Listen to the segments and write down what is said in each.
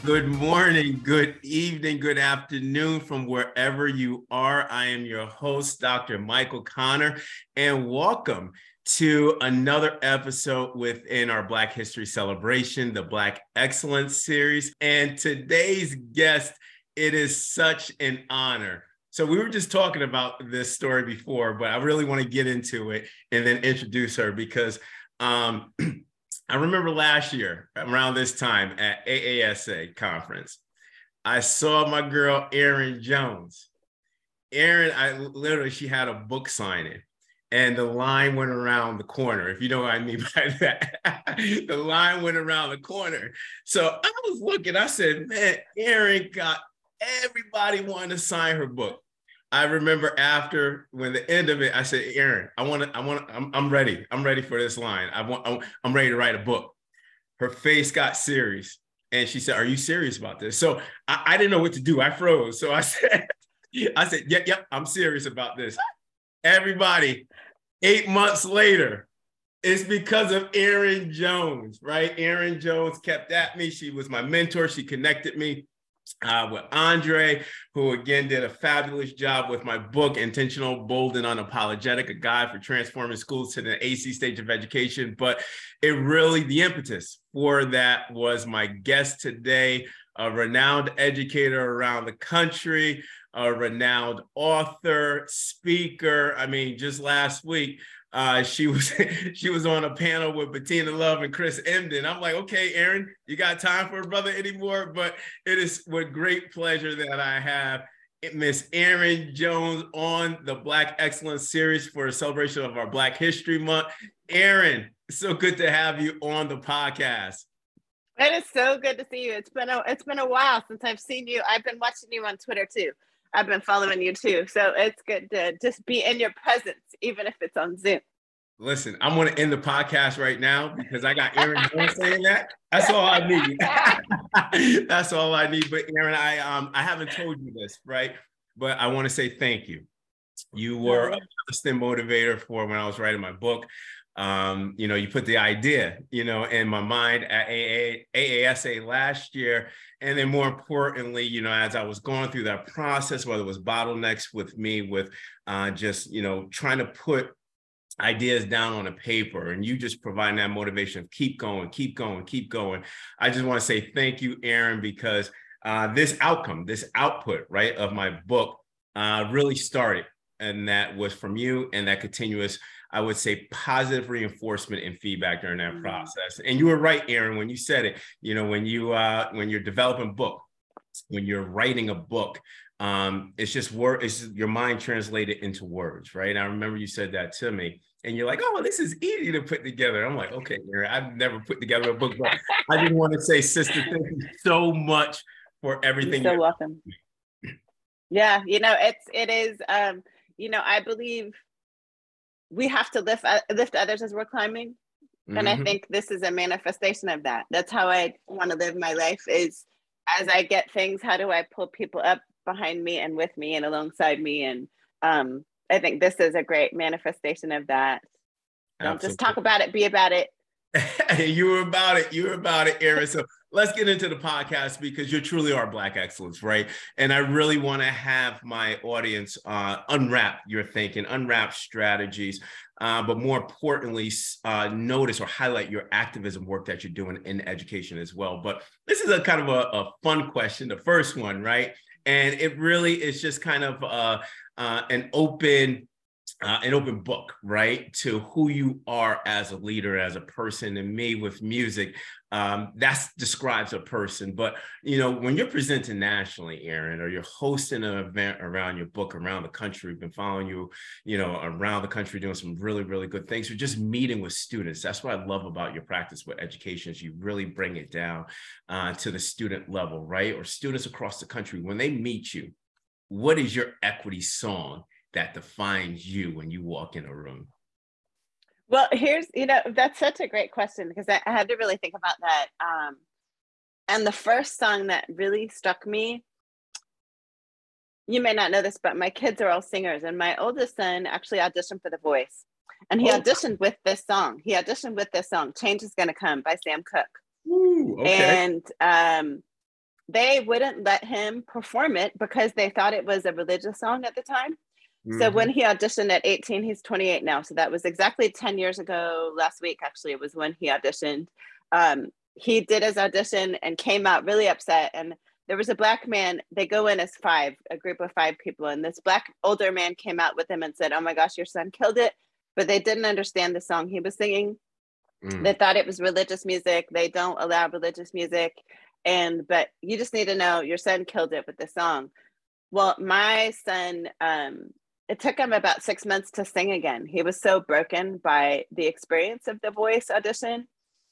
Good morning, good evening, good afternoon from wherever you are. I am your host, Dr. Michael Connor, and welcome to another episode within our Black History Celebration, the Black Excellence Series. And today's guest, it is such an honor. So we were just talking about this story before, but I really want to get into it and then introduce her because I remember last year around this time at AASA conference, I saw my girl, Erin Jones. Erin, she had a book signing and the line went around the corner, if you know what I mean by that. The line went around the corner. So I was looking, I said, man, Erin got everybody wanting to sign her book. I remember when the end of it, I said, Erin, I'm ready. I'm ready for this line. I'm ready to write a book. Her face got serious. And she said, are you serious about this? So I didn't know what to do. I froze. So I said, yep, I'm serious about this. Everybody, 8 months later, it's because of Erin Jones, right? Erin Jones kept at me. She was my mentor. She connected me with Andre, who again did a fabulous job with my book, Intentional, Bold, and Unapologetic, a guide for transforming schools to the AC stage of education. But the impetus for that was my guest today, a renowned educator around the country, a renowned author, speaker. I mean, just last week, she was on a panel with Bettina Love and Chris Emdin. I'm like, okay, Erin, you got time for a brother anymore? But it is with great pleasure that I have Miss Erin Jones on the Black Excellence Series for a celebration of our Black History Month. Erin, it's so good to have you on the podcast. It is so good to see you. It's been a while since I've seen you. I've been watching you on Twitter too. I've been following you too. So it's good to just be in your presence, even if it's on Zoom. Listen, I'm going to end the podcast right now because I got Erin saying that. That's all I need. That's all I need. But Erin, I haven't told you this, right? But I want to say thank you. You were a constant motivator for when I was writing my book. You put the idea, in my mind at AASA last year. And then more importantly, as I was going through that process, whether it was bottlenecks with me, with trying to put ideas down on a paper and you just providing that motivation of keep going, keep going, keep going. I just want to say thank you, Erin, because this output, right, of my book really started. And that was from you and that continuous, I would say, positive reinforcement and feedback during that process. And you were right, Erin, when you said it, when you're developing a book, when you're writing a book, it's just your mind translated into words, right? I remember you said that to me and you're like, oh, this is easy to put together. I'm like, okay, Erin, I've never put together a book, but I just want to say, sister, thank you so much for everything. You're so welcome. Yeah, it is, I believe we have to lift others as we're climbing. And I think this is a manifestation of that. That's how I want to live my life is as I get things, how do I pull people up behind me and with me and alongside me? And I think this is a great manifestation of that. Don't just talk about it, be about it. You were about it, Erin. So let's get into the podcast because you truly are Black Excellence, right? And I really want to have my audience unwrap your thinking, unwrap strategies, but more importantly, notice or highlight your activism work that you're doing in education as well. But this is a kind of a fun question, the first one, right? And it really is just kind of an open book, right, to who you are as a leader, as a person. And me with music, that describes a person. But, when you're presenting nationally, Erin, or you're hosting an event around your book around the country, we've been following you, around the country doing some really, really good things. You're just meeting with students. That's what I love about your practice with education is you really bring it down to the student level, right? Or students across the country, when they meet you, what is your equity song that defines you when you walk in a room? Well, that's such a great question because I had to really think about that. And the first song that really struck me, you may not know this, but my kids are all singers and my oldest son actually auditioned for The Voice and he auditioned with this song. Change Is Gonna Come by Sam Cooke. Ooh, okay. And they wouldn't let him perform it because they thought it was a religious song at the time. So when he auditioned at 18, he's 28 now. So that was exactly 10 years ago. Last week, actually, it was when he auditioned. He did his audition and came out really upset. And there was a Black man, they go in as five, a group of five people. And this Black older man came out with him and said, "Oh my gosh, your son killed it." But they didn't understand the song he was singing. They thought it was religious music. They don't allow religious music. But you just need to know your son killed it with the song. Well, my son, it took him about 6 months to sing again. He was so broken by the experience of the Voice audition.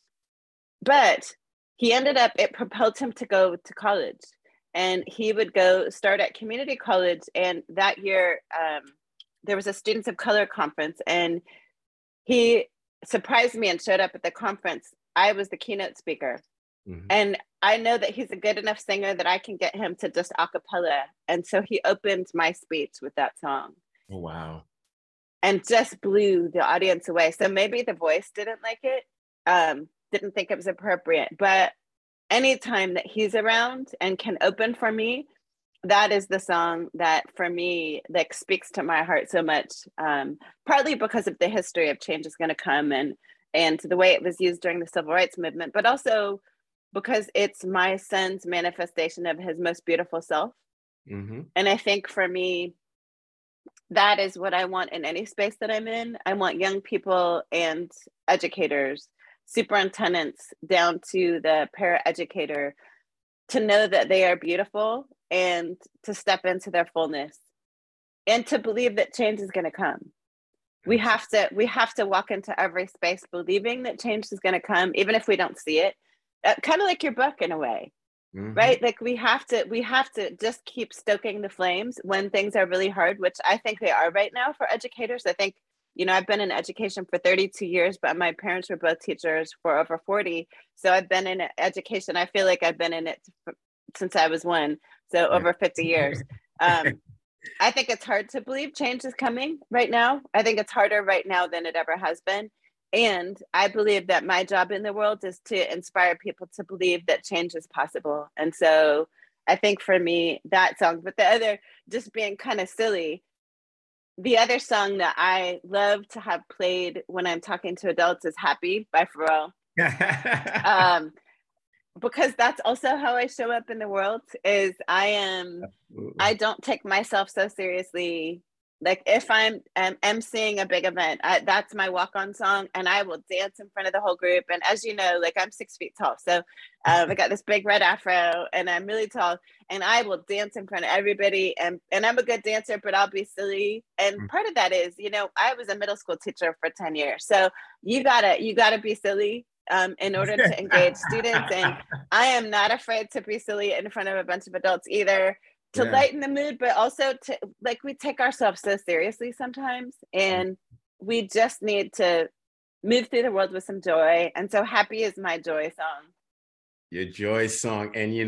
But he ended up, it propelled him to go to college. And he would go start at community college. And that year, there was a Students of Color conference. And he surprised me and showed up at the conference. I was the keynote speaker. And I know that he's a good enough singer that I can get him to just a cappella. And so he opened my speech with that song. Oh, wow. And just blew the audience away. So maybe the Voice didn't like it, didn't think it was appropriate. But anytime that he's around and can open for me, that is the song that for me like speaks to my heart so much, partly because of the history of Change Is Gonna Come and the way it was used during the Civil Rights Movement, but also because it's my son's manifestation of his most beautiful self. And I think for me, that is what I want in any space that I'm in. I want young people and educators, superintendents down to the paraeducator, to know that they are beautiful and to step into their fullness and to believe that change is going to come. We have to walk into every space believing that change is going to come, even if we don't see it. Kind of like your book in a way, right? Like we have to just keep stoking the flames when things are really hard, which I think they are right now for educators. I think, I've been in education for 32 years, but my parents were both teachers for over 40. So I've been in education. I feel like I've been in it since I was one. So over 50 years. I think it's hard to believe change is coming right now. I think it's harder right now than it ever has been. And I believe that my job in the world is to inspire people to believe that change is possible. And so I think for me, that song, but the other, just being kind of silly, the other song that I love to have played when I'm talking to adults is Happy by Pharrell. Because that's also how I show up in the world, is I don't take myself so seriously. Like if I'm emceeing a big event, that's my walk-on song, and I will dance in front of the whole group. And as you know, like I'm 6 feet tall, so I got this big red afro, and I'm really tall, and I will dance in front of everybody. And I'm a good dancer, but I'll be silly. And part of that is, I was a middle school teacher for 10 years, so you gotta be silly in order to engage students. And I am not afraid to be silly in front of a bunch of adults either, to lighten the mood, but also to, like, we take ourselves so seriously sometimes, and we just need to move through the world with some joy. And so Happy is my joy song. Your joy song.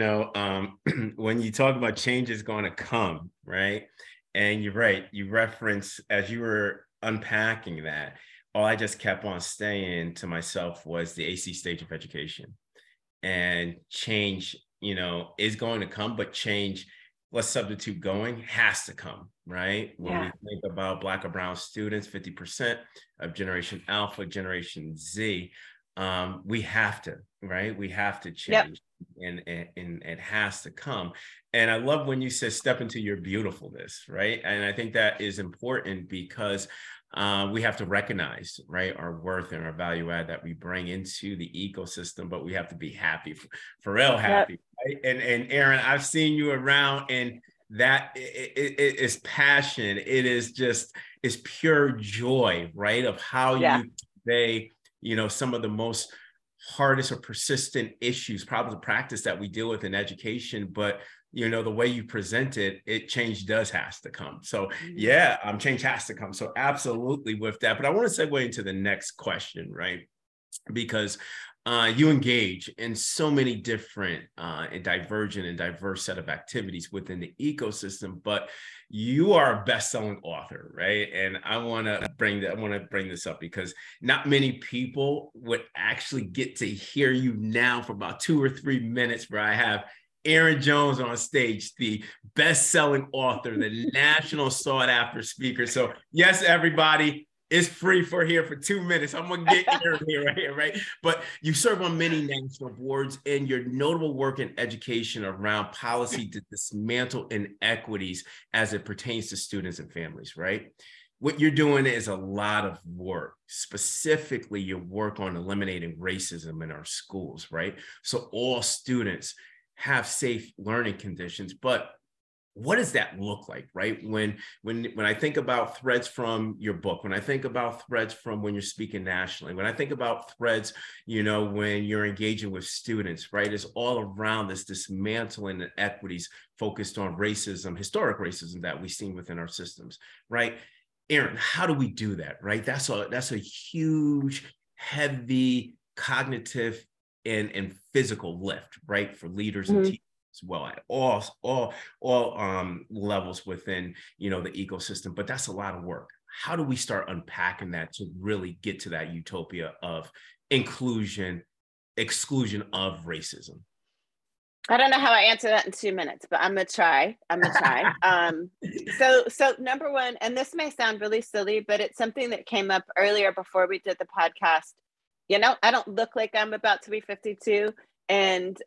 And, when you talk about change is going to come, right? And you're right, you reference, as you were unpacking that, all I just kept on saying to myself was the AC stage of education. And change, is going to come, but change, let's substitute going, has to come, right? When we think about Black or brown students, 50% of Generation Alpha, Generation Z, we have to, right? We have to change, and it has to come. And I love when you said step into your beautifulness, right? And I think that is important because we have to recognize, right, our worth and our value add that we bring into the ecosystem, but we have to be happy, for real happy. Right? And Aaron, I've seen you around, and that it is passion. It is it's pure joy, right? Of how you convey, some of the most hardest or persistent issues, problems of practice that we deal with in education, but the way you present it, change has to come. So change has to come. So absolutely with that. But I want to segue into the next question, right? Because you engage in so many different and divergent and diverse set of activities within the ecosystem, but you are a best-selling author, right? And I want to bring this up because not many people would actually get to hear you now for about 2 or 3 minutes, where I have Aaron Jones on stage, the best-selling author, the national sought-after speaker. So yes, everybody, it's free for 2 minutes. I'm gonna get Aaron here right here, right? But you serve on many national boards, and your notable work in education around policy to dismantle inequities as it pertains to students and families, right? What you're doing is a lot of work, specifically your work on eliminating racism in our schools, right? So all students have safe learning conditions, but what does that look like, right? When I think about threads from your book, when I think about threads from when you're speaking nationally, when I think about threads, when you're engaging with students, right? It's all around this dismantling inequities focused on racism, historic racism that we've seen within our systems, right? Aaron, how do we do that, right? That's a huge, heavy cognitive and physical lift, right, for leaders and teachers as well at all levels within the ecosystem. But that's a lot of work. How do we start unpacking that to really get to that utopia of inclusion, exclusion of racism? I don't know how I answer that in 2 minutes, but I'm gonna try. So number one, and this may sound really silly, but it's something that came up earlier before we did the podcast. I don't look like I'm about to be 52. And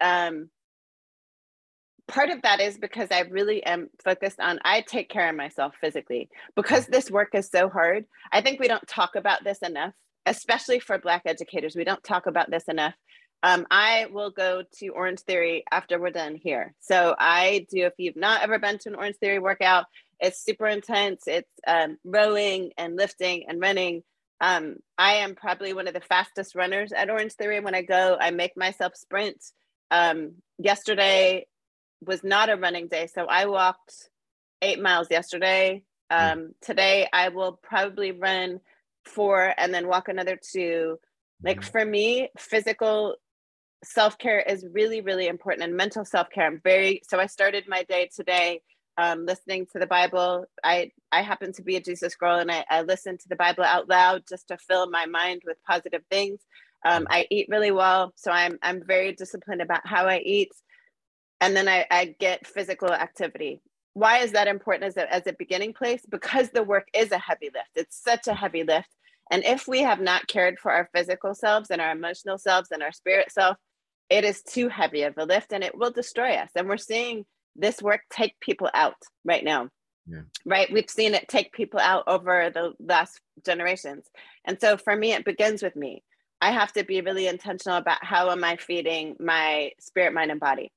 part of that is because I really am focused on, I take care of myself physically. Because this work is so hard, I think we don't talk about this enough, especially for Black educators. We don't talk about this enough. I will go to Orange Theory after we're done here. So if you've not ever been to an Orange Theory workout, it's super intense. It's rowing and lifting and running. I am probably one of the fastest runners at Orange Theory. When I go, I make myself sprint. Yesterday was not a running day, so I walked 8 miles yesterday. Today, I will probably run 4 and then walk another 2. Like for me, physical self-care is really, really important, and mental self-care. So I started my day today listening to the Bible. I happen to be a Jesus girl, and I listen to the Bible out loud just to fill my mind with positive things. I eat really well, so I'm very disciplined about how I eat. And then I get physical activity. Why is that important as a beginning place? Because the work is a heavy lift. It's such a heavy lift. And if we have not cared for our physical selves and our emotional selves and our spirit self, it is too heavy of a lift and it will destroy us. And we're seeing this work take people out right now, right? We've seen it take people out over the last generations. And so for me, it begins with me. I have to be really intentional about how am I feeding my spirit, mind, and body.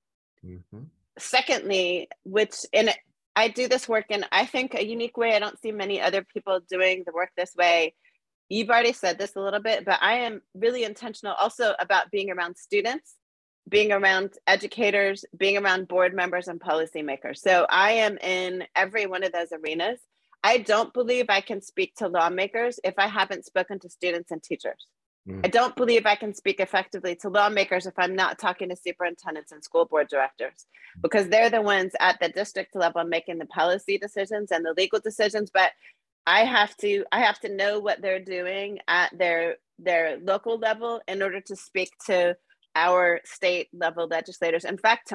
Secondly, I do this work in, I think, a unique way. I don't see many other people doing the work this way. You've already said this a little bit, but I am really intentional also about being around students, being around educators, being around board members and policymakers. So I am in every one of those arenas. I don't believe I can speak to lawmakers if I haven't spoken to students and teachers. I don't believe I can speak effectively to lawmakers if I'm not talking to superintendents and school board directors, because they're the ones at the district level making the policy decisions and the legal decisions. But I have to know what they're doing at their local level in order to speak to our state level legislators. In fact,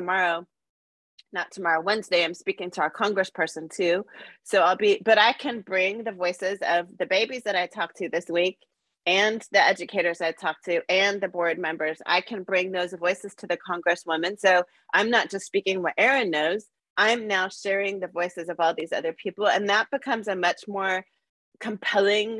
Wednesday, I'm speaking to our congressperson too. So but I can bring the voices of the babies that I talked to this week and the educators I talked to and the board members. I can bring those voices to the congresswoman. So I'm not just speaking what Aaron knows, I'm now sharing the voices of all these other people. And that becomes a much more compelling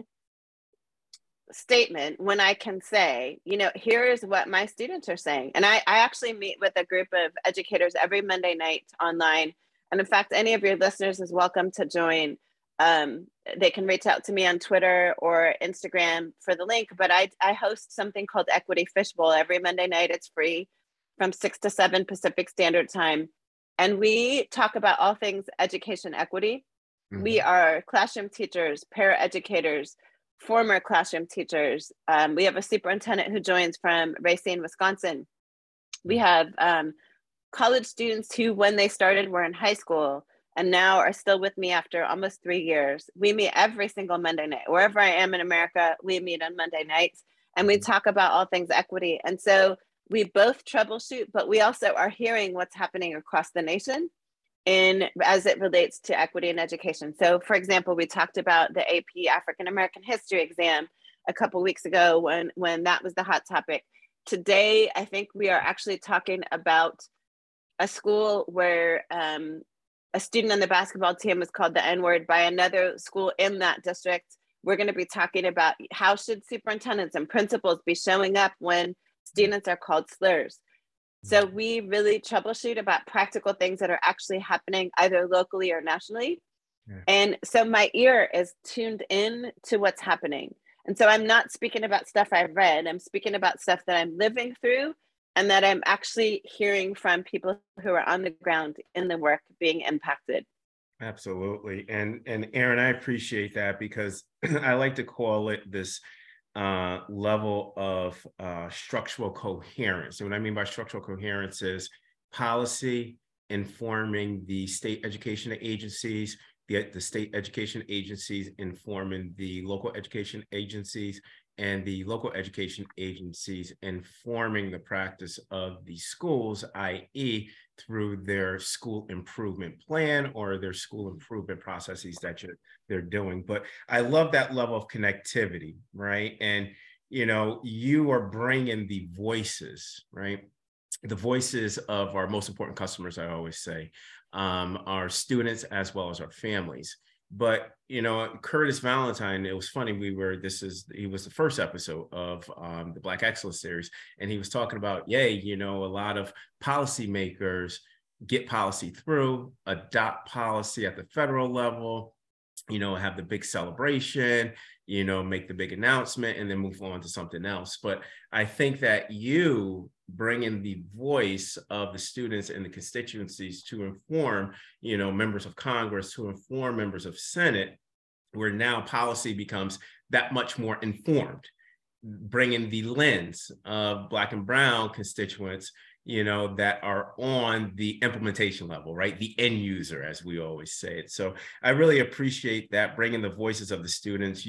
statement when I can say, here is what my students are saying. And I actually meet with a group of educators every Monday night online. And in fact, any of your listeners is welcome to join. They can reach out to me on Twitter or Instagram for the link, but I host something called Equity Fishbowl every Monday night. It's free from 6 to 7 Pacific Standard Time. And we talk about all things education equity. We are classroom teachers, paraeducators, former classroom teachers. We have a superintendent who joins from Racine, Wisconsin. We have college students who, when they started, were in high school and now are still with me after almost 3 years. We meet every single Monday night. Wherever I am in America, we meet on Monday nights and we talk about all things equity. And so we both troubleshoot, but we also are hearing what's happening across the nation as it relates to equity in education. So for example, we talked about the AP African American History exam a couple weeks ago when that was the hot topic. Today, I think we are actually talking about a school where a student on the basketball team was called the N-word by another school in that district. We're going to be talking about how should superintendents and principals be showing up when students are called slurs. So we really troubleshoot about practical things that are actually happening either locally or nationally. Yeah. And so my ear is tuned in to what's happening. And so I'm not speaking about stuff I've read. I'm speaking about stuff that I'm living through and that I'm actually hearing from people who are on the ground in the work being impacted. Absolutely. And Erin, I appreciate that because I like to call it this level of structural coherence. And what I mean by structural coherence is policy informing the state education agencies, the state education agencies informing the local education agencies, and the local education agencies informing the practice of the schools, i.e. through their school improvement plan or their school improvement processes that they're doing. But I love that level of connectivity, right? And, you are bringing the voices, right? The voices of our most important customers, I always say, our students as well as our families. But, Curtis Valentine, it was funny, he was the first episode of the Black Excellence series, and he was talking about, a lot of policymakers get policy through, adopt policy at the federal level, have the big celebration, make the big announcement and then move on to something else. But I think that you bring in the voice of the students and the constituencies to inform, members of Congress, to inform members of Senate, where now policy becomes that much more informed, bringing the lens of Black and Brown constituents, that are on the implementation level, right? The end user, as we always say it. So I really appreciate that, bringing the voices of the students.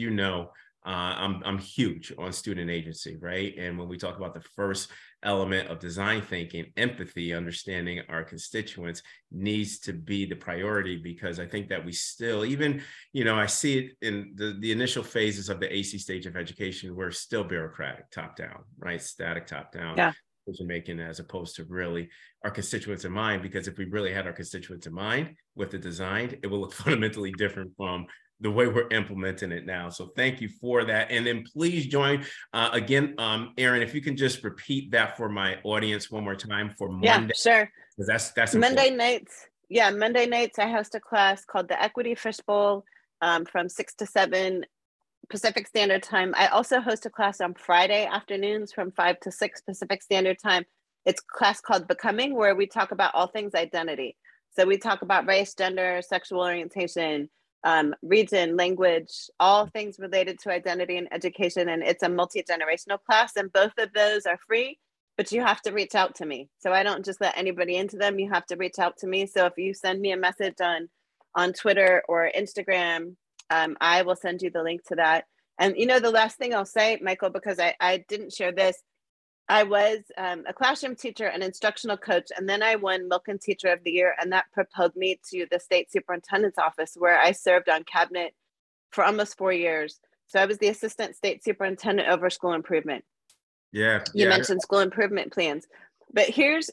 I'm huge on student agency, right? And when we talk about the first element of design thinking, empathy, understanding our constituents needs to be the priority, because I think that we still, even, I see it in the initial phases of the AC stage of education, we're still bureaucratic, top down, right? Static, top down. Yeah. Making, as opposed to really our constituents in mind, because if we really had our constituents in mind with the design, it will look fundamentally different from the way we're implementing it now. So thank you for that. And then please join again, Erin, if you can just repeat that for my audience one more time for Monday. Yeah, sure. Because that's Monday nights. Yeah, Monday nights I host a class called the Equity Fishbowl from 6 to 7 Pacific Standard Time. I also host a class on Friday afternoons from 5 to 6 Pacific Standard Time. It's a class called Becoming, where we talk about all things identity. So we talk about race, gender, sexual orientation, region, language, all things related to identity and education. And it's a multi-generational class, and both of those are free, but you have to reach out to me. So I don't just let anybody into them. You have to reach out to me. So if you send me a message on Twitter or Instagram, I will send you the link to that. And, the last thing I'll say, Michael, because I didn't share this, I was a classroom teacher, an instructional coach, and then I won Milken Teacher of the Year, and that propelled me to the state superintendent's office, where I served on cabinet for almost 4 years. So I was the assistant state superintendent over school improvement. Yeah. You mentioned school improvement plans, but here's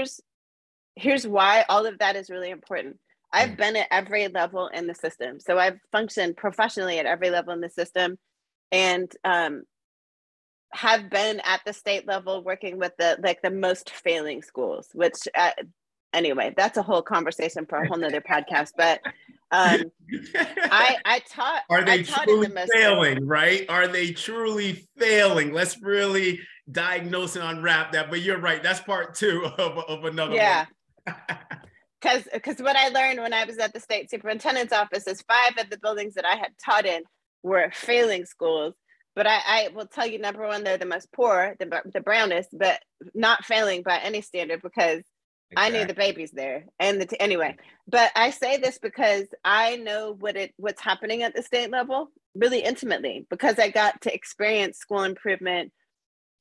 why all of that is really important. I've been at every level in the system. So I've functioned professionally at every level in the system, and have been at the state level working with the most failing schools, which anyway, that's a whole conversation for a whole nother podcast. But I taught. Are they truly failing, right? Are they truly failing? Let's really diagnose and unwrap that. But you're right. That's part 2 of another one. Because what I learned when I was at the state superintendent's office is 5 of the buildings that I had taught in were failing schools. But I will tell you, number one, they're the most poor, the brownest, but not failing by any standard, because I knew the babies there. And anyway, but I say this because I know what's happening at the state level really intimately, because I got to experience school improvement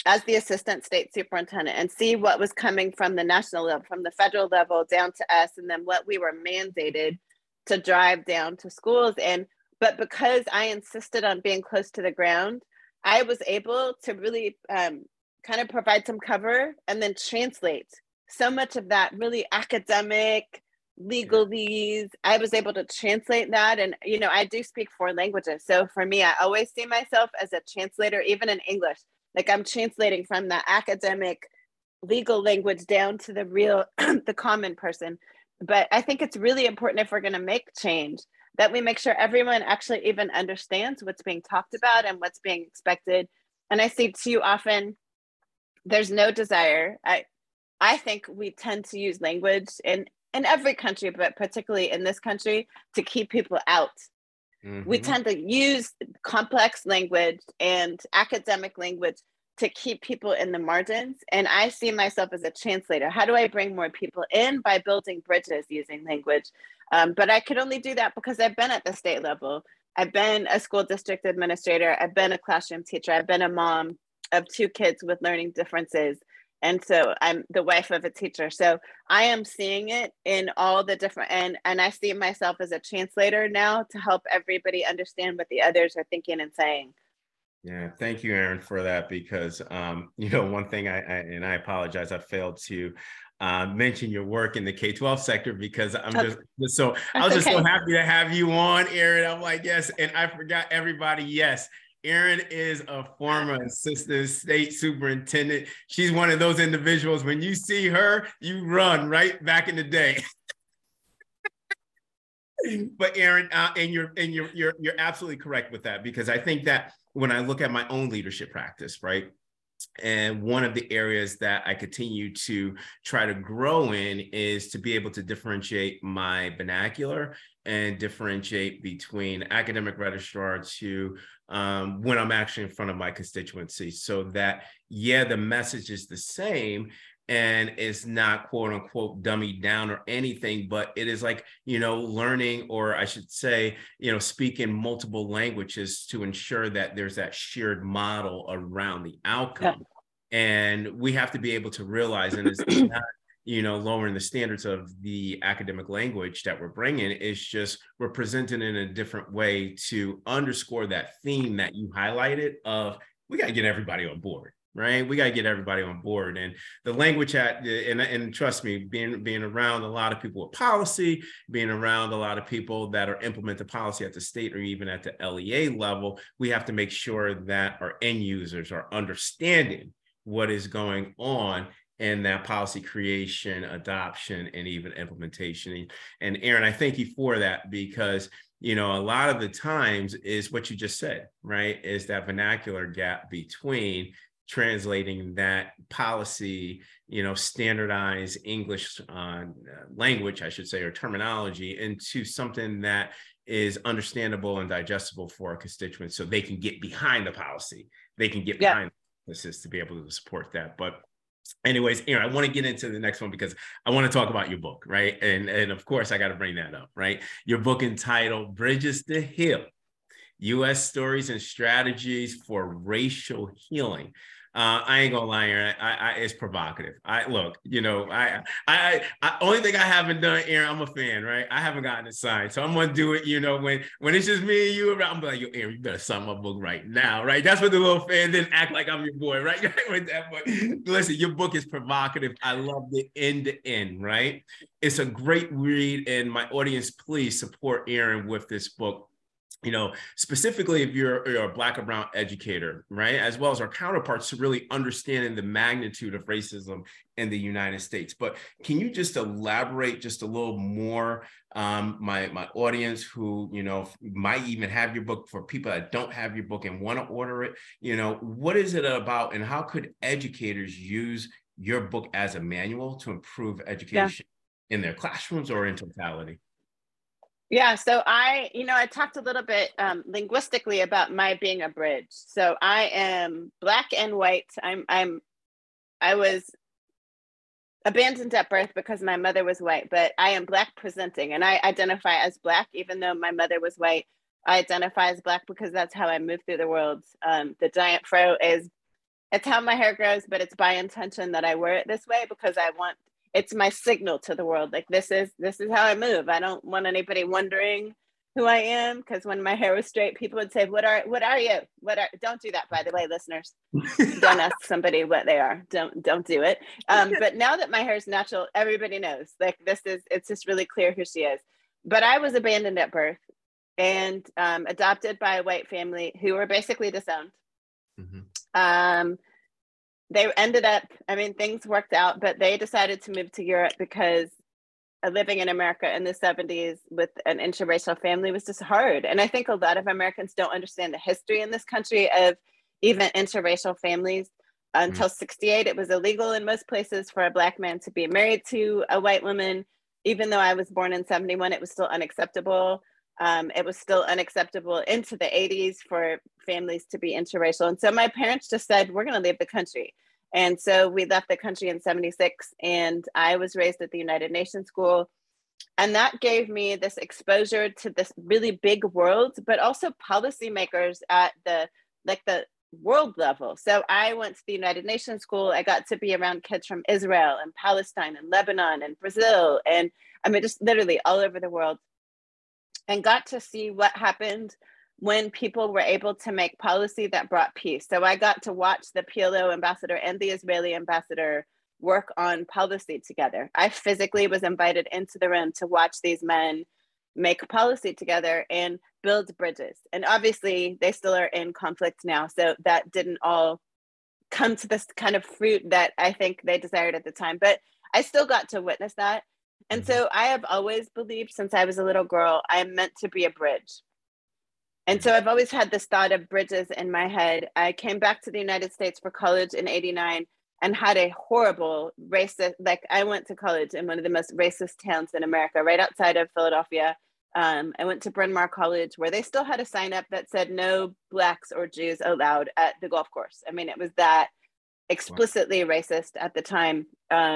as the assistant state superintendent and see what was coming from the national level, from the federal level down to us, and then what we were mandated to drive down to schools. But because I insisted on being close to the ground, I was able to really kind of provide some cover and then translate so much of that really academic legalese. I was able to translate that. And, you know, I do speak 4 languages. So for me, I always see myself as a translator, even in English. Like I'm translating from the academic legal language down to the real, the common person. But I think it's really important, if we're going to make change, that we make sure everyone actually even understands what's being talked about and what's being expected. And I see too often there's no desire. I think we tend to use language in every country, but particularly in this country, to keep people out. Mm-hmm. We tend to use complex language and academic language to keep people in the margins. And I see myself as a translator. How do I bring more people in? By building bridges using language. But I could only do that because I've been at the state level. I've been a school district administrator. I've been a classroom teacher. I've been a mom of 2 kids with learning differences. And so I'm the wife of a teacher. So I am seeing it in all the different, and I see myself as a translator now to help everybody understand what the others are thinking and saying. Yeah, thank you, Erin, for that, because, you know, one thing I apologize, I failed to mention your work in the K-12 sector, because I was so happy to have you on, Erin. I'm like, yes. And I forgot everybody. Yes. Erin is a former assistant state superintendent. She's one of those individuals, when you see her, you run right back in the day. But Erin, and you're absolutely correct with that, because I think that when I look at my own leadership practice, right? And one of the areas that I continue to try to grow in is to be able to differentiate my vernacular and differentiate between academic registrar to when I'm actually in front of my constituency, so that, yeah, the message is the same and it's not quote unquote dummied down or anything, but it is like, you know, learning, or I should say, you know, speaking multiple languages to ensure that there's that shared model around the outcome. Yeah. And we have to be able to realize, and it's not, you know, lowering the standards of the academic language that we're bringing. It's just we're presenting in a different way to underscore that theme that you highlighted of, we got to get everybody on board. Right, we got to get everybody on board, and the language and trust me, being around a lot of people with policy, being around a lot of people that are implementing policy at the state or even at the LEA level, we have to make sure that our end users are understanding what is going on in that policy creation, adoption, and even implementation. And Erin, I thank you for that, because, you know, a lot of the times is what you just said, right? Is that vernacular gap between translating that policy, you know, standardized English language, I should say, or terminology, into something that is understandable and digestible for our constituents, so they can get behind the policy. They can get behind this to be able to support that. But anyways, Erin, I want to get into the next one, because I want to talk about your book, right? And of course, I got to bring that up, right? Your book entitled Bridges to Heal: U.S. Stories and Strategies for Racial Healing. I ain't gonna lie, Erin. It's provocative. Look, you know, only thing I haven't done, Erin, I'm a fan, right? I haven't gotten it signed, so I'm gonna do it. You know, when it's just me and you around, I'm like, yo, Erin, you better sign my book right now, right? That's what the little fan didn't act like I'm your boy, right? With that, but listen, your book is provocative. I love it end to end, right? It's a great read, and my audience, please support Erin with this book. You know, specifically if you're a Black or brown educator, right? As well as our counterparts, to really understanding the magnitude of racism in the United States. But can you just elaborate just a little more, my audience who, you know, might even have your book, for people that don't have your book and want to order it, you know, what is it about, and how could educators use your book as a manual to improve education in their classrooms or in totality? Yeah, so I talked a little bit linguistically about my being a bridge. So I am Black and white. I was abandoned at birth because my mother was white, but I am Black presenting, and I identify as Black, even though my mother was white. I identify as Black because that's how I move through the world. The giant fro is It's how my hair grows, but it's by intention that I wear it this way because it's my signal to the world. Like this is how I move. I don't want anybody wondering who I am, because when my hair was straight, people would say, what are you? Don't do that, by the way, listeners. Don't ask somebody what they are. Don't do it. But now that my hair is natural, everybody knows. Like it's just really clear who she is. But I was abandoned at birth and adopted by a white family who were basically disowned. Mm-hmm. They ended up, things worked out, but they decided to move to Europe because living in America in the 70s with an interracial family was just hard. And I think a lot of Americans don't understand the history in this country of even interracial families. Until 68, it was illegal in most places for a Black man to be married to a white woman. Even though I was born in 71, it was still unacceptable. It was still unacceptable into the 80s for families to be interracial. And so my parents just said, we're going to leave the country. And so we left the country in 76, and I was raised at the United Nations School. And that gave me this exposure to this really big world, but also policymakers at the world level. So I went to the United Nations School. I got to be around kids from Israel and Palestine and Lebanon and Brazil. And just literally all over the world, and got to see what happened when people were able to make policy that brought peace. So I got to watch the PLO ambassador and the Israeli ambassador work on policy together. I physically was invited into the room to watch these men make policy together and build bridges. And obviously they still are in conflict now. So that didn't all come to this kind of fruit that I think they desired at the time, but I still got to witness that. And so I have always believed since I was a little girl, I am meant to be a bridge. And so I've always had this thought of bridges in my head. I came back to the United States for college in 89 and had a horrible racist, I went to college in one of the most racist towns in America, right outside of Philadelphia. I went to Bryn Mawr College, where they still had a sign up that said no Blacks or Jews allowed at the golf course. It was that explicitly racist at the time.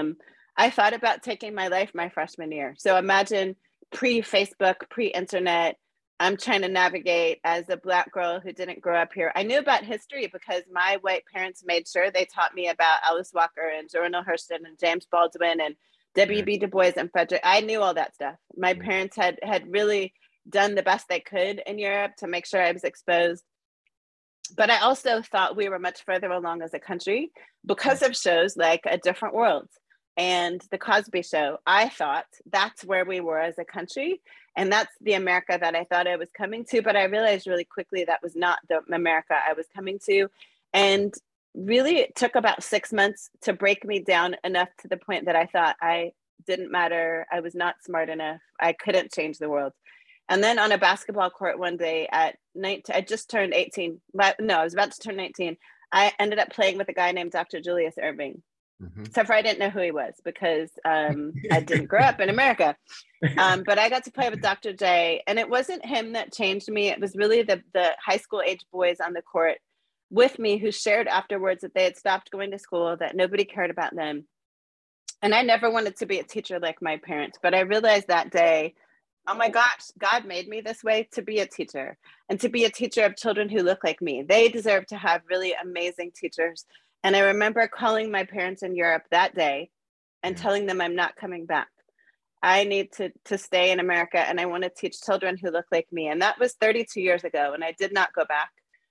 I thought about taking my life my freshman year. So imagine pre-Facebook, pre-internet, I'm trying to navigate as a Black girl who didn't grow up here. I knew about history because my white parents made sure they taught me about Alice Walker and Zora Neale Hurston and James Baldwin and W.B. Du Bois and Frederick. I knew all that stuff. My parents had really done the best they could in Europe to make sure I was exposed. But I also thought we were much further along as a country because of shows like A Different World and The Cosby Show. I thought that's where we were as a country. And that's the America that I thought I was coming to. But I realized really quickly that was not the America I was coming to. And really, it took about 6 months to break me down enough to the point that I thought I didn't matter. I was not smart enough. I couldn't change the world. And then on a basketball court one day at 19, I just turned 18. No, I was about to turn 19. I ended up playing with a guy named Dr. Julius Erving. Except for I didn't know who he was because I didn't grow up in America. But I got to play with Dr. J, and it wasn't him that changed me. It was really the high school age boys on the court with me who shared afterwards that they had stopped going to school, that nobody cared about them. And I never wanted to be a teacher like my parents, but I realized that day, oh my gosh, God made me this way to be a teacher and to be a teacher of children who look like me. They deserve to have really amazing teachers. And I remember calling my parents in Europe that day and telling them I'm not coming back. I need to stay in America, and I want to teach children who look like me. And that was 32 years ago, and I did not go back.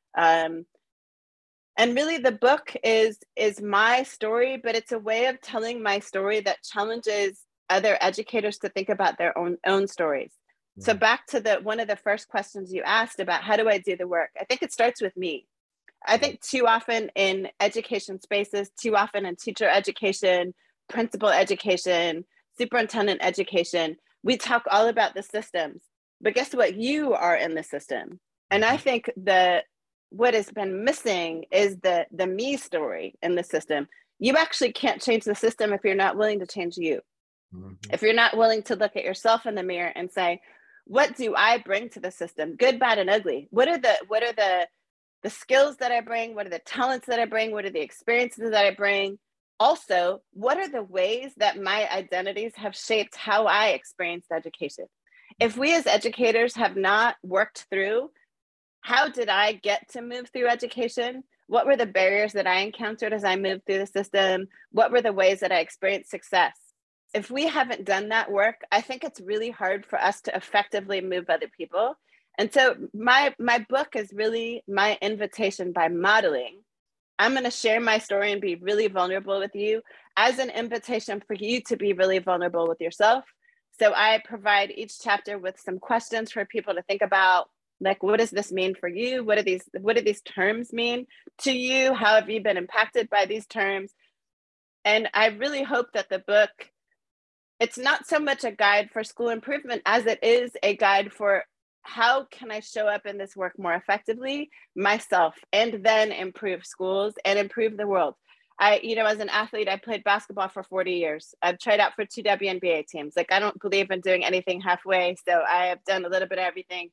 And really the book is my story, but it's a way of telling my story that challenges other educators to think about their own stories. So back to one of the first questions you asked about how do I do the work? I think it starts with me. I think too often in education spaces, too often in teacher education, principal education, superintendent education, we talk all about the systems, but guess what? You are in the system. And I think what has been missing is the me story in the system. You actually can't change the system if you're not willing to change you. If you're not willing to look at yourself in the mirror and say, what do I bring to the system? Good, bad, and ugly. What are the skills that I bring? What are the talents that I bring? What are the experiences that I bring? Also, what are the ways that my identities have shaped how I experienced education? If we as educators have not worked through, how did I get to move through education? What were the barriers that I encountered as I moved through the system? What were the ways that I experienced success? If we haven't done that work, I think it's really hard for us to effectively move other people. And so my book is really my invitation by modeling. I'm going to share my story and be really vulnerable with you as an invitation for you to be really vulnerable with yourself. So I provide each chapter with some questions for people to think about, like, what does this mean for you? What do these terms mean to you? How have you been impacted by these terms? And I really hope that the book, it's not so much a guide for school improvement as it is a guide for how can I show up in this work more effectively myself, and then improve schools and improve the world. As an athlete, I played basketball for 40 years. I've tried out for 2 WNBA teams. Like, I don't believe in doing anything halfway. So I have done a little bit of everything.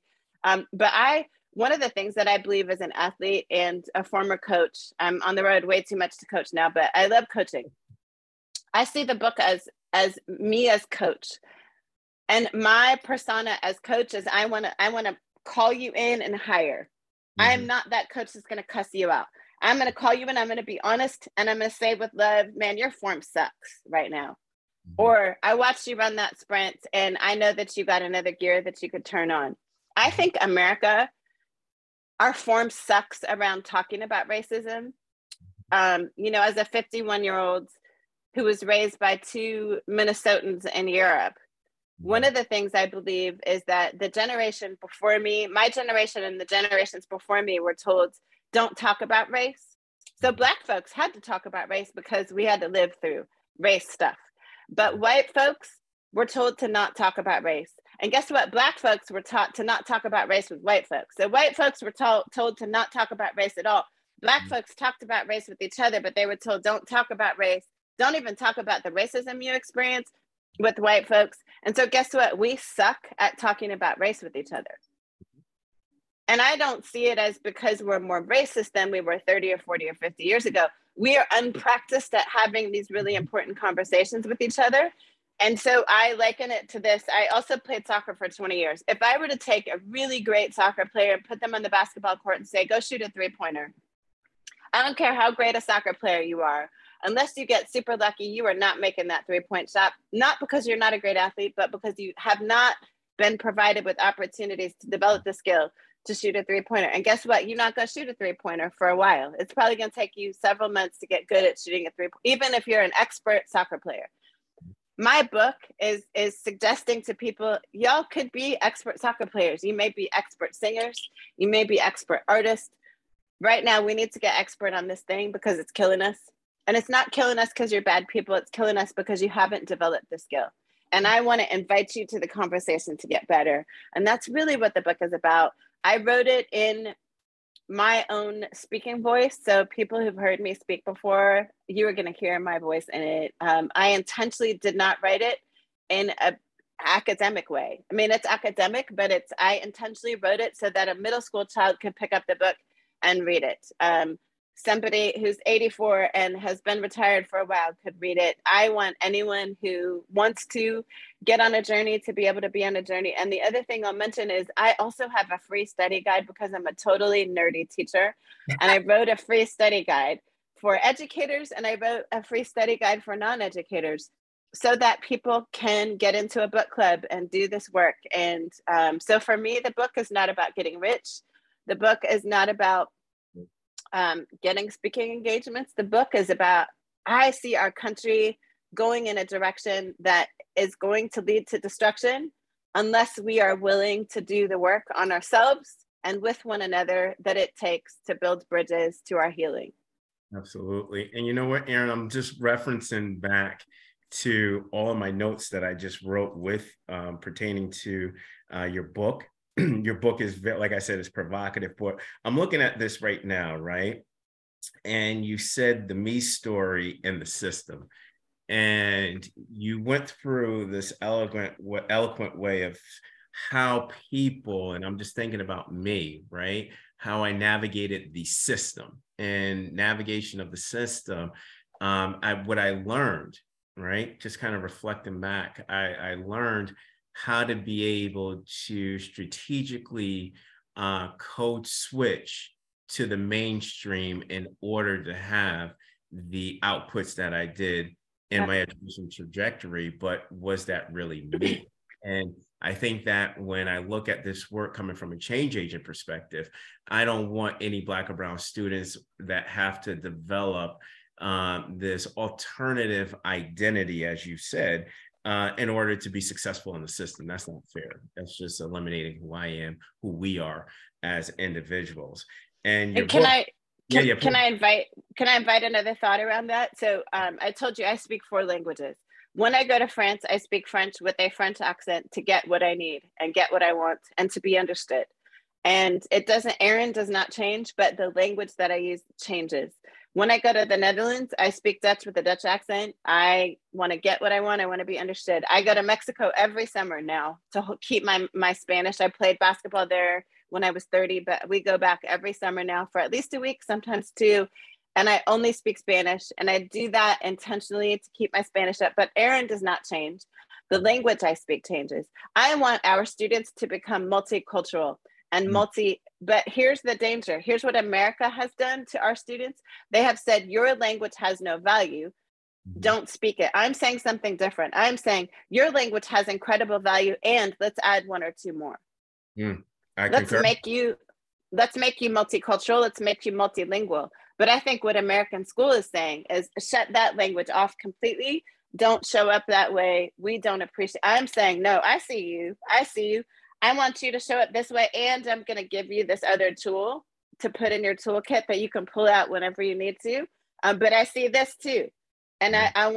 One of the things that I believe as an athlete and a former coach, I'm on the road way too much to coach now, but I love coaching. I see the book as me as coach. And my persona as coach is I want to call you in and hire. Mm-hmm. I am not that coach that's going to cuss you out. I'm going to call you in. I'm going to be honest. And I'm going to say with love, man, your form sucks right now. Mm-hmm. Or I watched you run that sprint and I know that you got another gear that you could turn on. I think America, our form sucks around talking about racism. As a 51-year-old who was raised by 2 Minnesotans in Europe, one of the things I believe is that the generation before me, my generation and the generations before me were told, don't talk about race. So Black folks had to talk about race because we had to live through race stuff. But white folks were told to not talk about race. And guess what? Black folks were taught to not talk about race with white folks. So white folks were told to not talk about race at all. Black folks talked about race with each other, but they were told, don't talk about race. Don't even talk about the racism you experience with white folks. And so guess what? We suck at talking about race with each other. And I don't see it as because we're more racist than we were 30 or 40 or 50 years ago. We are unpracticed at having these really important conversations with each other. And so I liken it to this. I also played soccer for 20 years. If I were to take a really great soccer player and put them on the basketball court and say, go shoot a 3-pointer. I don't care how great a soccer player you are. Unless you get super lucky, you are not making that 3-point shot, not because you're not a great athlete, but because you have not been provided with opportunities to develop the skill to shoot a 3-pointer. And guess what? You're not going to shoot a 3-pointer for a while. It's probably going to take you several months to get good at shooting a 3-pointer, even if you're an expert soccer player. My book is suggesting to people, y'all could be expert soccer players. You may be expert singers. You may be expert artists. Right now, we need to get expert on this thing because it's killing us. And it's not killing us because you're bad people. It's killing us because you haven't developed the skill. And I want to invite you to the conversation to get better. And that's really what the book is about. I wrote it in my own speaking voice. So people who've heard me speak before, you are going to hear my voice in it. I intentionally did not write it in an academic way. I mean, it's academic, but I intentionally wrote it so that a middle school child could pick up the book and read it. Somebody who's 84 and has been retired for a while could read it. I want anyone who wants to get on a journey to be able to be on a journey. And the other thing I'll mention is I also have a free study guide because I'm a totally nerdy teacher. And I wrote a free study guide for educators and I wrote a free study guide for non-educators so that people can get into a book club and do this work. And so for me, the book is not about getting rich. The book is not about getting speaking engagements. The book is about, I see our country going in a direction that is going to lead to destruction unless we are willing to do the work on ourselves and with one another that it takes to build bridges to our healing. Absolutely. And you know what, Erin, I'm just referencing back to all of my notes that I just wrote with pertaining to your book. Your book is, like I said, is provocative. But I'm looking at this right now, right? And you said the me story in the system. And you went through this eloquent way of how people, and I'm just thinking about me, right? How I navigated the system and navigation of the system. What I learned, right? Just kind of reflecting back, I learned how to be able to strategically code switch to the mainstream in order to have the outputs that I did in my education trajectory, but was that really me? And I think that when I look at this work coming from a change agent perspective, I don't want any Black or brown students that have to develop this alternative identity, as you said, in order to be successful in the system. That's not fair. That's just eliminating who I am, who we are as individuals. And your can book, can I invite another thought around that? So I told you I speak 4 languages. When I go to France, I speak French with a French accent to get what I need and get what I want and to be understood. And it doesn't, Aaron does not change, but the language that I use changes. When I go to the Netherlands, I speak Dutch with a Dutch accent. I want to get what I want. I want to be understood. I go to Mexico every summer now to keep my Spanish. I played basketball there when I was 30, but we go back every summer now for at least a week, sometimes 2. And I only speak Spanish. And I do that intentionally to keep my Spanish up. But Aaron does not change. The language I speak changes. I want our students to become multicultural and but here's the danger. Here's what America has done to our students. They have said, your language has no value. Don't speak it. I'm saying something different. I'm saying your language has incredible value, and let's add 1 or 2 more. Let's make you multicultural. Let's make you multilingual. But I think what American school is saying is shut that language off completely. Don't show up that way. We don't appreciate. I'm saying, no, I see you. I see you. I want you to show up this way, and I'm going to give you this other tool to put in your toolkit that you can pull out whenever you need to. But I see this too. And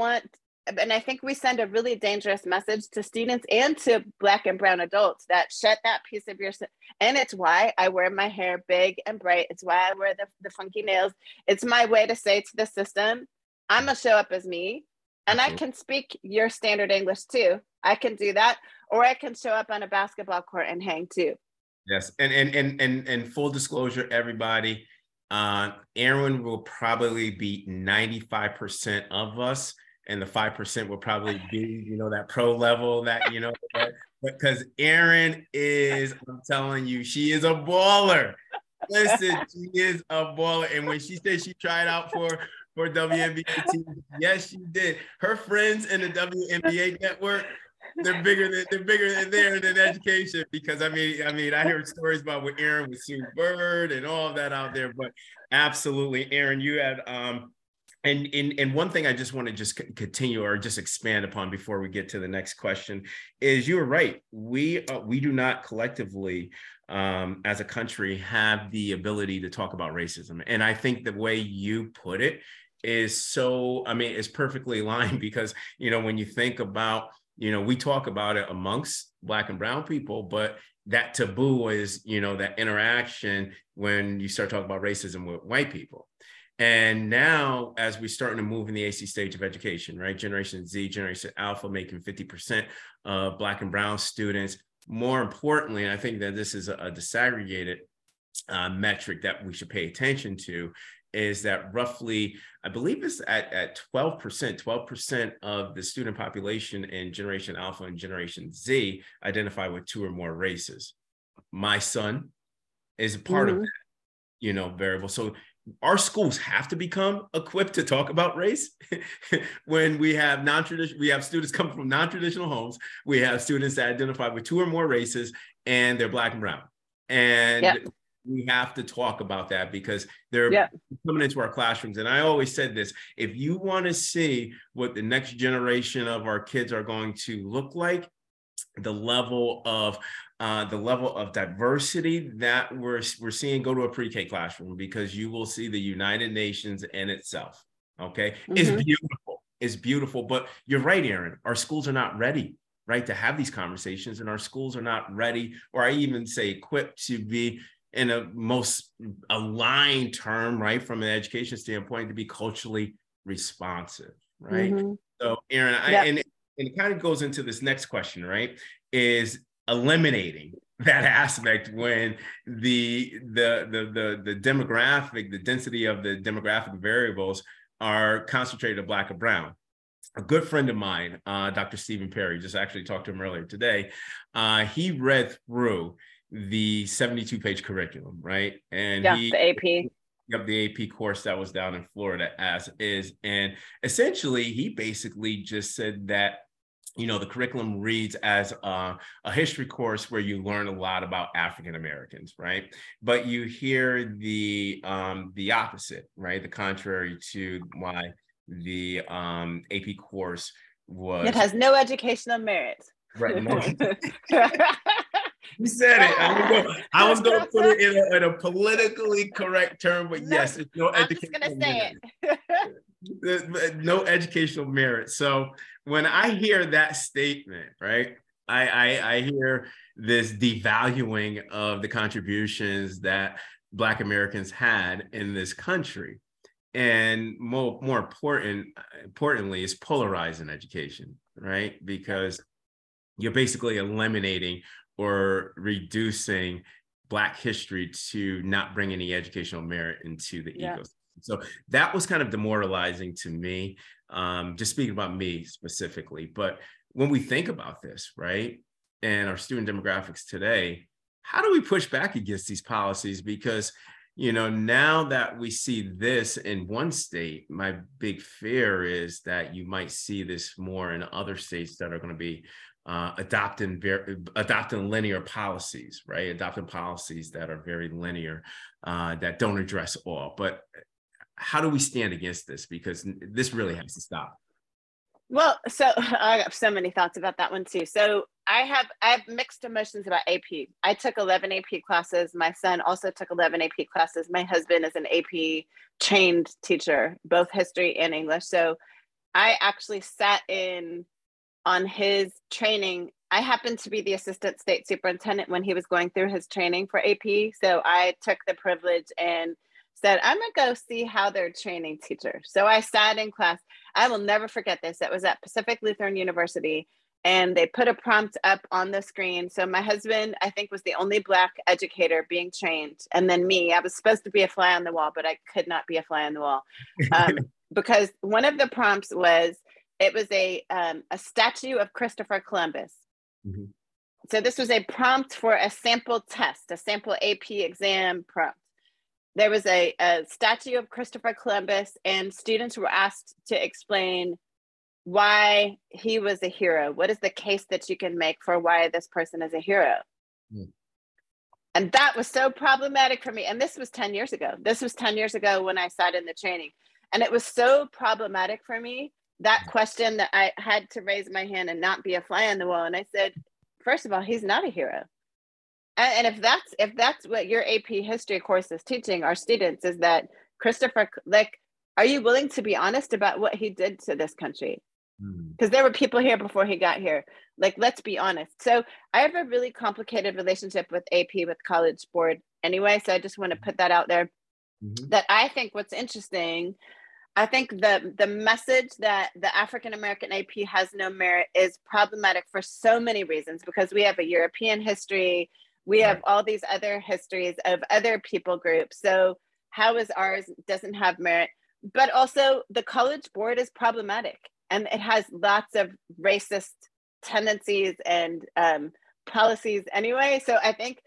I think we send a really dangerous message to students and to Black and brown adults that shut that piece of your, and it's why I wear my hair big and bright. It's why I wear the funky nails. It's my way to say to the system, I'm going to show up as me, and I can speak your standard English too. I can do that. Or I can show up on a basketball court and hang too. Yes, and full disclosure, everybody, Aaron will probably be 95% of us, and the 5% will probably be, that pro level that, because Aaron is, I'm telling you, she is a baller. Listen, she is a baller. And when she said she tried out for WNBA team, yes, she did. Her friends in the WNBA network, they're bigger than education, because I heard stories about what Aaron with Sue Bird and all of that out there. But absolutely, Aaron, you had and one thing I just want to just continue or just expand upon before we get to the next question is, you were right. We do not collectively as a country have the ability to talk about racism, and I think the way you put it is it's perfectly aligned, because when you think about, we talk about it amongst Black and brown people, but that taboo is, that interaction when you start talking about racism with white people. And now, as we're starting to move in the AC stage of education, right? Generation Z, Generation Alpha making 50% of Black and brown students. More importantly, and I think that this is a disaggregated metric that we should pay attention to, is that roughly, I believe it's at 12% of the student population in Generation Alpha and Generation Z identify with 2 or more races. My son is a part of that, variable. So our schools have to become equipped to talk about race. When we have students come from non-traditional homes, we have students that identify with 2 or more races, and they're Black and brown. And we have to talk about that, because they're coming into our classrooms. And I always said this: if you want to see what the next generation of our kids are going to look like, the level of diversity that we're seeing, go to a pre-K classroom, because you will see the United Nations in itself. Okay, it's beautiful. But you're right, Aaron. Our schools are not ready, right, to have these conversations, and our schools are not ready, or I even say equipped, to be, in a most aligned term, right, from an education standpoint, to be culturally responsive, right? So, Aaron, and it kind of goes into this next question, right, is eliminating that aspect when the demographic, the density of the demographic variables are concentrated in Black or brown. A good friend of mine, Dr. Stephen Perry, just actually talked to him earlier today. He read through the 72-page curriculum, right? And yeah, the AP. Yep, the AP course that was down in Florida as is. And essentially, he basically just said that, the curriculum reads as a history course where you learn a lot about African Americans, right? But you hear the opposite, right? The contrary to why the AP course was. It has no educational merit. Right. No. You said it. I was going to put it in a politically correct term, but no, yes, it's no educational merit. No educational merit. So when I hear that statement, right, I hear this devaluing of the contributions that Black Americans had in this country. And more importantly, is polarizing education, right? Because you're basically eliminating or reducing Black history to not bring any educational merit into the ecosystem. So that was kind of demoralizing to me, just speaking about me specifically. But when we think about this, right, and our student demographics today, how do we push back against these policies? Because, now that we see this in one state, my big fear is that you might see this more in other states that are going to be adopting linear policies, right? Adopting policies that are very linear, that don't address all. But how do we stand against this? Because this really has to stop. Well, so I have so many thoughts about that one too. So I have mixed emotions about AP. I took 11 AP classes. My son also took 11 AP classes. My husband is an AP trained teacher, both history and English. So I actually sat in on his training. I happened to be the assistant state superintendent when he was going through his training for AP. So I took the privilege and said, I'm gonna go see how they're training teachers. So I sat in class. I will never forget this. It was at Pacific Lutheran University, and they put a prompt up on the screen. So my husband, I think, was the only Black educator being trained. And then me, I was supposed to be a fly on the wall, but I could not be a fly on the wall. Because one of the prompts was, it was a statue of Christopher Columbus. Mm-hmm. So this was a prompt for a sample test, a sample AP exam prompt. There was a statue of Christopher Columbus, and students were asked to explain why he was a hero. What is the case that you can make for why this person is a hero? Mm. And that was so problematic for me. And this was 10 years ago. This was 10 years ago when I sat in the training. And it was so problematic for me, that question, that I had to raise my hand and not be a fly on the wall. And I said, first of all, he's not a hero. And if that's what your AP history course is teaching our students, is that Christopher, are you willing to be honest about what he did to this country? Because there were people here before he got here. Let's be honest. So I have a really complicated relationship with AP, with College Board anyway. So I just want to put that out there. Mm-hmm. That I think what's interesting, I think the message that the African American AP has no merit is problematic for so many reasons, because we have a European history. We have all these other histories of other people groups. So how is ours doesn't have merit? But also the College Board is problematic, and it has lots of racist tendencies and policies anyway. So I think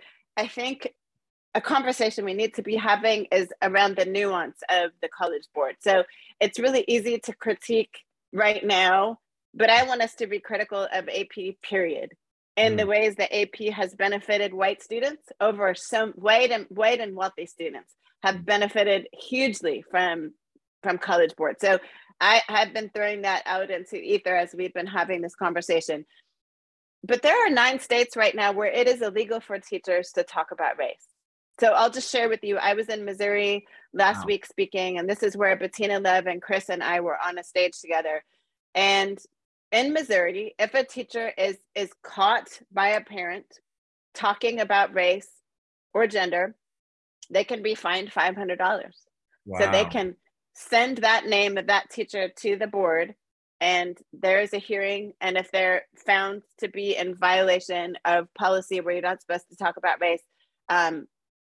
a conversation we need to be having is around the nuance of the College Board. So it's really easy to critique right now, but I want us to be critical of AP, period. And the ways that AP has benefited white students over some white and wealthy students have benefited hugely from College Board. So I have been throwing that out into ether as we've been having this conversation. But there are 9 states right now where it is illegal for teachers to talk about race. So I'll just share with you, I was in Missouri last week speaking, and this is where Bettina Love and Chris and I were on a stage together. And in Missouri, if a teacher is caught by a parent talking about race or gender, they can be fined $500. Wow. So they can send that name of that teacher to the board, and there is a hearing. And if they're found to be in violation of policy where you're not supposed to talk about race, and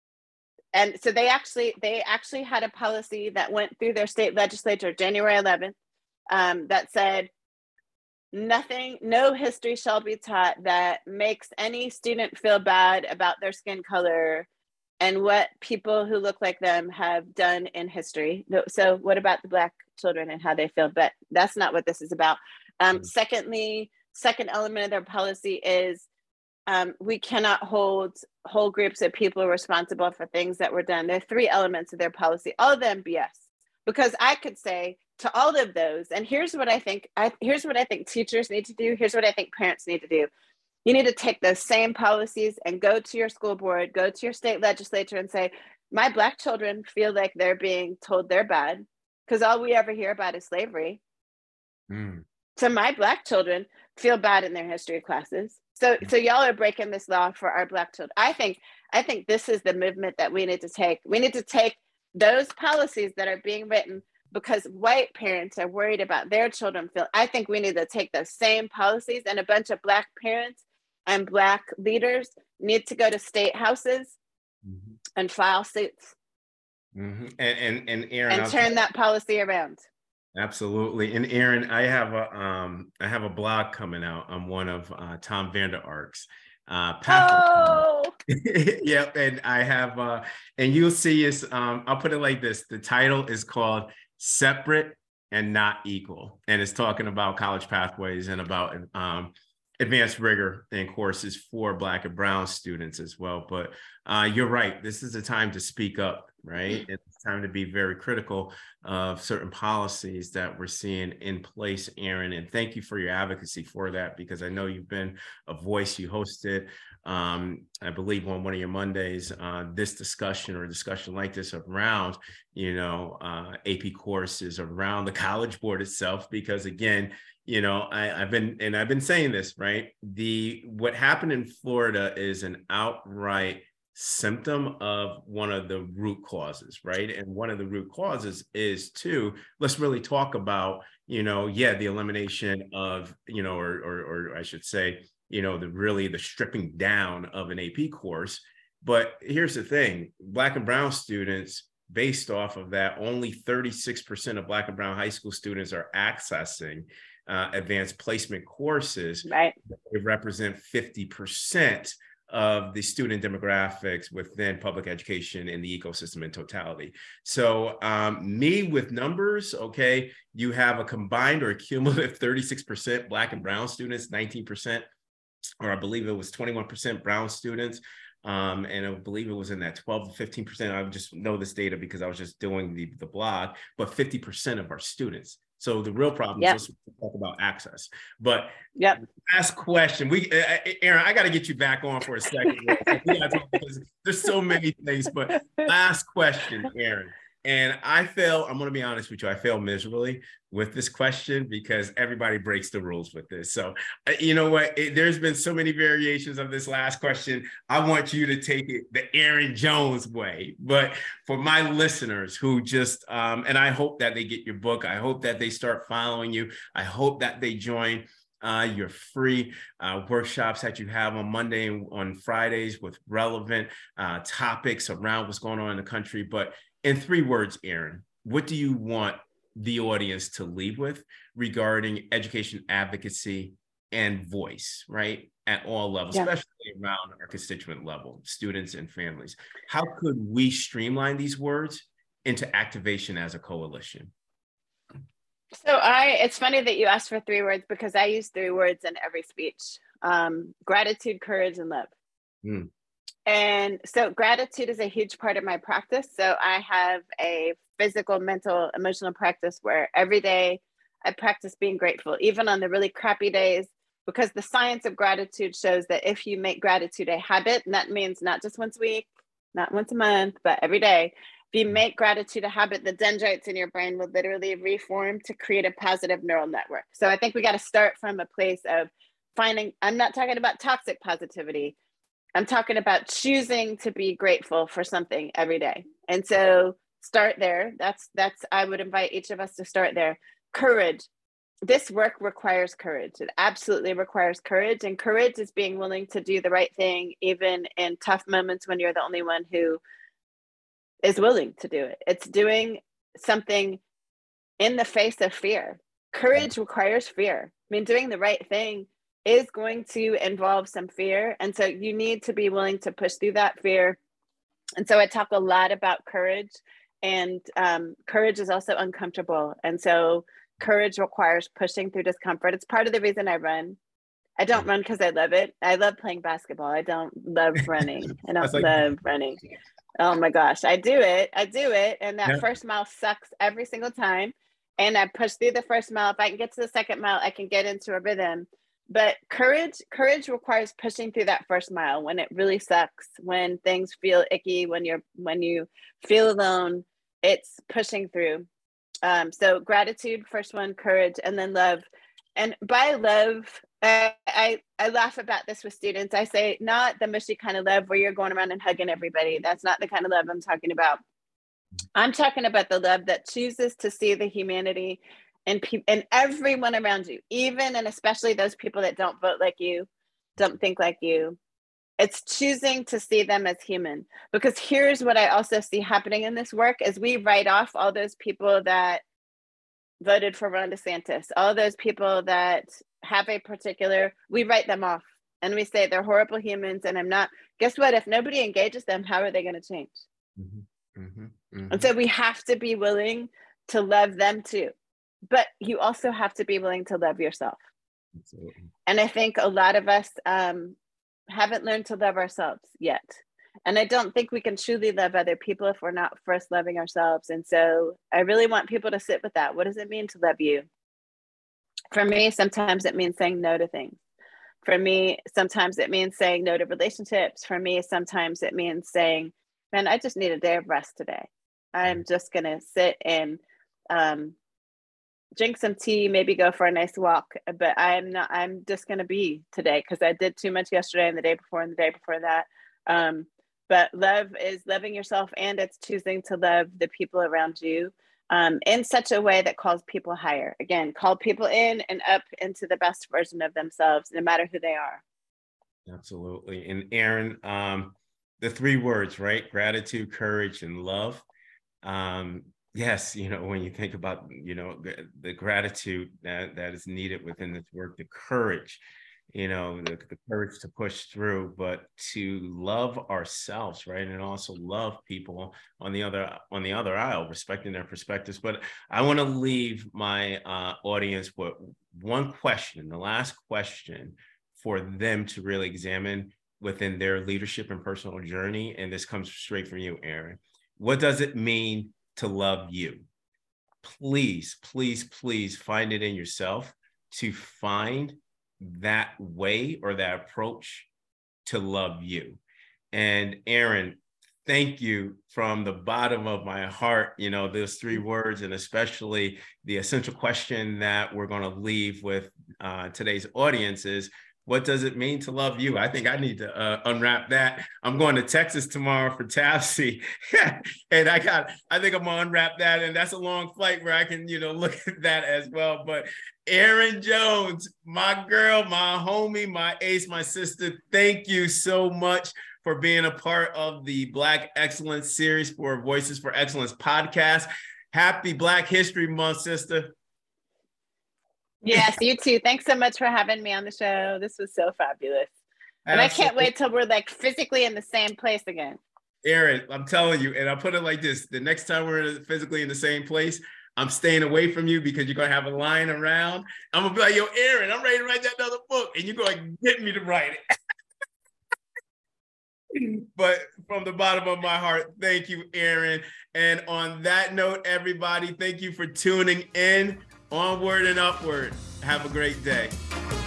so they actually had a policy that went through their state legislature January 11th that said, nothing, no history shall be taught that makes any student feel bad about their skin color and what people who look like them have done in history. So what about the Black children and how they feel? But that's not what this is about. Secondly, second element of their policy is we cannot hold whole groups of people responsible for things that were done. There are three elements of their policy, all of them BS. Because I could say to all of those, and here's what I think teachers need to do. Here's what I think parents need to do. You need to take those same policies and go to your school board, go to your state legislature and say, my Black children feel like they're being told they're bad because all we ever hear about is slavery. So my Black children feel bad in their history classes. So y'all are breaking this law for our Black children. I think this is the movement that we need to take. We need to take those policies that are being written because white parents are worried about their children feel. I think we need to take those same policies, and a bunch of Black parents and Black leaders need to go to state houses and file suits and Erin, and turn that policy around. Absolutely. And Erin, I have a blog coming out on one of Tom Vander Ark's Yep. And I have and you'll see is I'll put it like this. The title is called Separate and Not Equal, and it's talking about college pathways and about advanced rigor in courses for Black and Brown students as well. But you're right, this is a time to speak up, right? It's time to be very critical of certain policies that we're seeing in place, Erin. And thank you for your advocacy for that, because I know you've been a voice. You hosted, I believe on one of your Mondays, this discussion or a discussion like this around, AP courses around the College Board itself, because again, I've been saying this, right? What happened in Florida is an outright symptom of one of the root causes, right? And one of the root causes is let's really talk about, the elimination of, or I should say, the stripping down of an AP course. But here's the thing, Black and Brown students, based off of that, only 36% of Black and Brown high school students are accessing advanced placement courses. Right. They represent 50% of the student demographics within public education in the ecosystem in totality. So me with numbers, okay, you have a combined or a cumulative 36% Black and Brown students, 19%, or I believe it was 21% Brown students. And I believe it was in that 12 to 15%. I just know this data because I was just doing the blog, but 50% of our students. So the real problem is let's talk about access. But last question, Erin, I got to get you back on for a second. There's so many things, but last question, Erin. And I'm going to be honest with you, I fail miserably with this question because everybody breaks the rules with this. So you know what? There's been so many variations of this last question. I want you to take it the Erin Jones way. But for my listeners who just, and I hope that they get your book. I hope that they start following you. I hope that they join your free workshops that you have on Monday and on Fridays with relevant topics around what's going on in the country. But in 3 words, Erin, what do you want the audience to leave with regarding education advocacy and voice, right? At all levels, especially around our constituent level, students and families. How could we streamline these words into activation as a coalition? So it's funny that you asked for 3 words because I use 3 words in every speech: gratitude, courage, and love. And so gratitude is a huge part of my practice. So I have a physical, mental, emotional practice where every day I practice being grateful, even on the really crappy days, because the science of gratitude shows that if you make gratitude a habit, and that means not just once a week, not once a month, but every day, if you make gratitude a habit, the dendrites in your brain will literally reform to create a positive neural network. So I think we got to start from a place of finding, I'm not talking about toxic positivity. I'm talking about choosing to be grateful for something every day. And so start there. That's I would invite each of us to start there. Courage. This work requires courage. It absolutely requires courage. And courage is being willing to do the right thing, even in tough moments when you're the only one who is willing to do it. It's doing something in the face of fear. Courage requires fear. mean, doing the right thing is going to involve some fear. And so you need to be willing to push through that fear. And so I talk a lot about courage, and courage is also uncomfortable. And so courage requires pushing through discomfort. It's part of the reason I run. I don't run because I love it. I love playing basketball. I don't love running. I don't love running. Oh my gosh, I do it. And that first mile sucks every single time. And I push through the first mile. If I can get to the second mile, I can get into a rhythm. But courage requires pushing through that first mile when it really sucks, when things feel icky, when you feel alone. It's pushing through. So gratitude, first one, courage, and then love. And by love, I laugh about this with students. I say, not the mushy kind of love where you're going around and hugging everybody. That's not the kind of love I'm talking about. I'm talking about the love that chooses to see the humanity and everyone around you, even and especially those people that don't vote like you, don't think like you. It's choosing to see them as human. Because here's what I also see happening in this work is we write off all those people that voted for Ron DeSantis, all those people that have a particular, we write them off and we say they're horrible humans and I'm not. Guess what? If nobody engages them, how are they going to change? Mm-hmm, mm-hmm, mm-hmm. And so we have to be willing to love them too. But you also have to be willing to love yourself. Absolutely. And I think a lot of us haven't learned to love ourselves yet. And I don't think we can truly love other people if we're not first loving ourselves. And so I really want people to sit with that. What does it mean to love you? For me, sometimes it means saying no to things. For me, sometimes it means saying no to relationships. For me, sometimes it means saying, man, I just need a day of rest today. I'm just going to sit and drink some tea, maybe go for a nice walk, but I'm just going to be today because I did too much yesterday and the day before and the day before that. But love is loving yourself, and it's choosing to love the people around you in such a way that calls people higher. Again, call people in and up into the best version of themselves, no matter who they are. Absolutely. And Erin, the three words, right? Gratitude, courage, and love. Yes, when you think about, the gratitude that is needed within this work, the courage, the courage to push through, but to love ourselves, right? And also love people on the other aisle, respecting their perspectives. But I want to leave my audience with one question, the last question for them to really examine within their leadership and personal journey. And this comes straight from you, Erin. What does it mean to love you? Please, please, please find it in yourself to find that way or that approach to love you. And Erin, thank you from the bottom of my heart. Those three words, and especially the essential question that we're going to leave with today's audience is, what does it mean to love you? I think I need to unwrap that. I'm going to Texas tomorrow for TAPSE. And I think I'm gonna unwrap that. And that's a long flight where I can, look at that as well. But Erin Jones, my girl, my homie, my ace, my sister, thank you so much for being a part of the Black Excellence series for Voices for Excellence podcast. Happy Black History Month, sister. Yes, you too. Thanks so much for having me on the show. This was so fabulous. And I can't wait till we're physically in the same place again. Erin, I'm telling you, and I'll put it like this. The next time we're physically in the same place, I'm staying away from you because you're going to have a line around. I'm going to be like, yo, Erin, I'm ready to write that another book. And you're going to get me to write it. But from the bottom of my heart, thank you, Erin. And on that note, everybody, thank you for tuning in. Onward and upward. Have a great day.